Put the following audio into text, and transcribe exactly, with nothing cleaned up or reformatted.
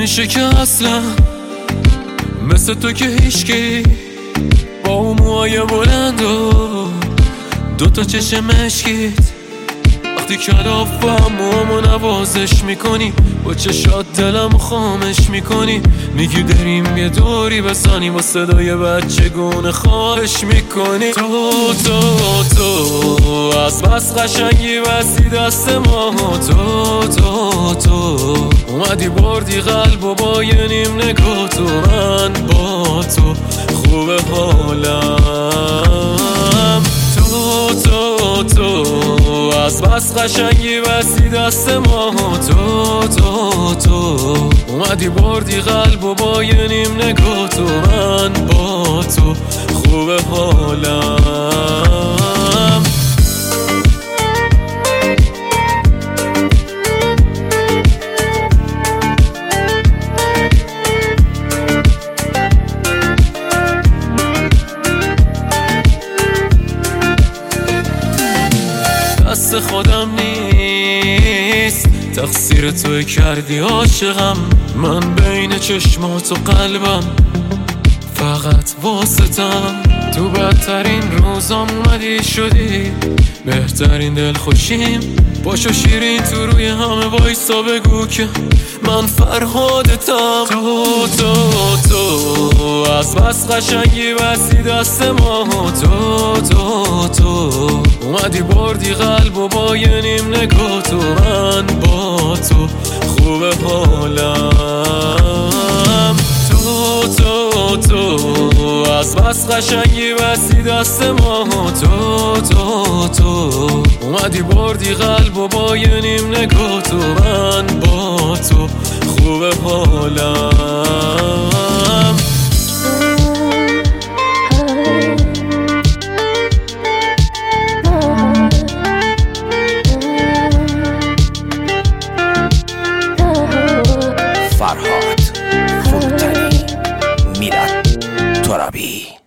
نمیشه که اصلا مثل تو که هیچکی با موهای بلند و دوتا چشم مشکیت وقتی کلاف با همو نوازش میکنی با چشات دلم خامش میکنی میگی دریم یه دوری بزنی با صدای بچگونه خواهش میکنی تو تو تو از بس قشنگی بستی دست ما تو تو تو اومدی بردی قلب و با یه نیم نگاه تو من با تو خوب حالم تو تو تو از بس قشنگی بستی دست ما تو تو تو اومدی بردی قلب و با یه نیم نگاه تو من با تو خوب حالم دست خودم نیست تقصیر توی کردی عاشقم من بین چشمات و قلبم فقط واسطم تو بدترین روزام اومدی شدی بهترین دل خوشیم باشو شیرین تو روی همه وایسا بگو که من فرهادتم تو تو تو از بس قشنگی بستی دست ما تو تو تو اومدی بردی قلب و با یه نیم نگاه تو من با تو خوب حالم تو تو تو از بس قشنگی بستی دست ما تو تو تو اومدی بردی قلب و با یه نیم نگاه تو من با تو خوب حالم فرهاد فروتنی میلاد ترابی.